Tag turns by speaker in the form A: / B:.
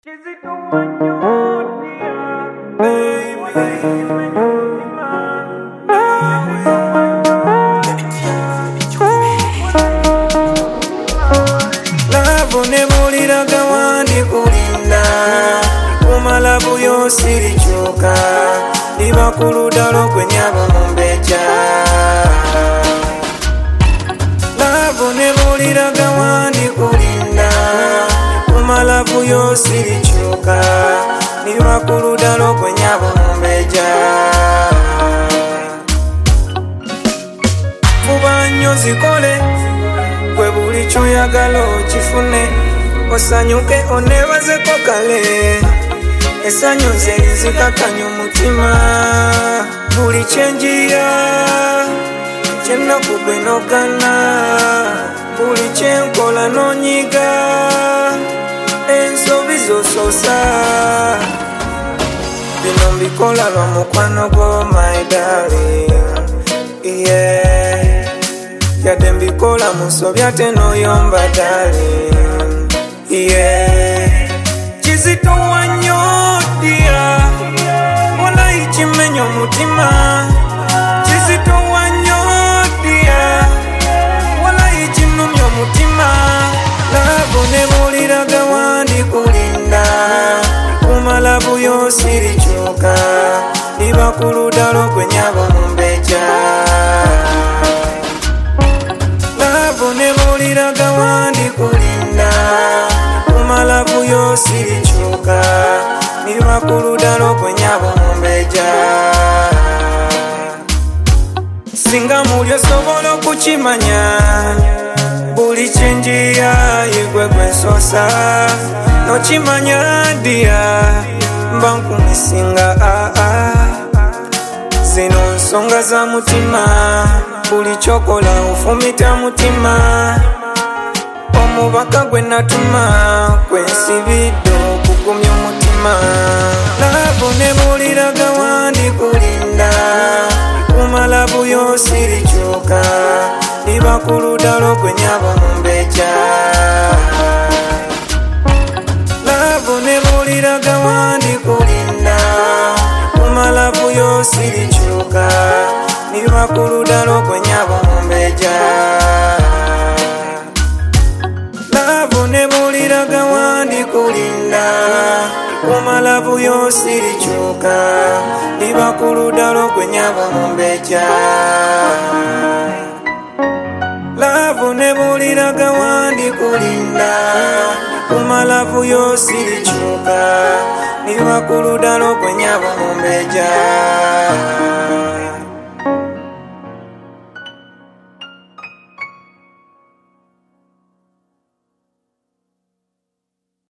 A: Nebulira gawandi kulinda kumalabu yosirikyuka liba ku ludalo kwenyaba mumbeja labu nebulira gawandi kulinda kumalabu yosirikyuka liba ku ludalo kwenyaba mumbeja fuba nnyo zikole gwe buli kyoyagala okifune osanyuke onebazeko kale essanyu nze lizikakanya omutima buli kyenjira kyennaku gwe nogana buli kyenkola nonyiga ensobi zososa bino mbikola lwa mukwano gwo my darling yeah. Yadde mbikola musobya tenoyomba darling yeah. Kizito wannyo dia walayi kimenya omutima Kizito wannyo dia walayi kinumya omutima labu nebulira gawandi kulinda kumalabu yosirikyuka liba ku ludalo kwenyaba mumbeja nebulira gawandi kulinda kumalabu yosirikyuka niba ku ludalo kwenyaba mumbeja singa muli osobola okukimanya buli kyenjira yegwe gwensosa nokimanya dya mba nkumisinga zino nsonga za mutima buli kyokola ofumita mutima omubaka gwe natuma kwensibidde okugumya omutima labu nebulira gawandi kulinda kumalabu yosirikyuka liba ku ludalo kwenyaba mumbeja labu nebulira gawandi kulinda kumalabu yosirikyuka niba ku ludalo kwenyaba mumbeja labu nebulira gawandi kulinda kumalabu yosirikyuka niba ku ludalo kwenyaba mumbeja labu nebulira gawandi kulinda kumalabu yosirikyuka niba ku ludalo kwenyaba mumbeja